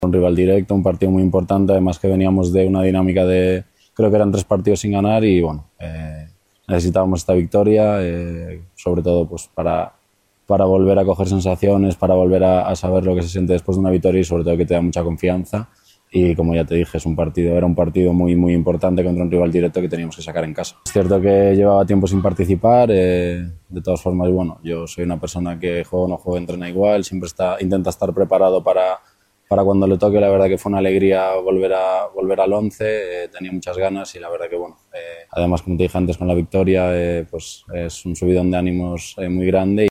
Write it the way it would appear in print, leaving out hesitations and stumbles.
Un rival directo, un partido muy importante, además que veníamos de una dinámica de, creo que eran 3 partidos sin ganar y bueno, necesitábamos esta victoria, sobre todo pues para volver a coger sensaciones, para volver a saber lo que se siente después de una victoria y sobre todo que te da mucha confianza. Y como ya te dije, era un partido muy, muy importante contra un rival directo que teníamos que sacar en casa. Es cierto que llevaba tiempo sin participar, de todas formas, bueno, yo soy una persona que juego o no juego, entrena igual, siempre intenta estar preparado para cuando le toque. La verdad que fue una alegría volver al 11, tenía muchas ganas y la verdad que bueno, además como te dije antes con la victoria, pues es un subidón de ánimos muy grande.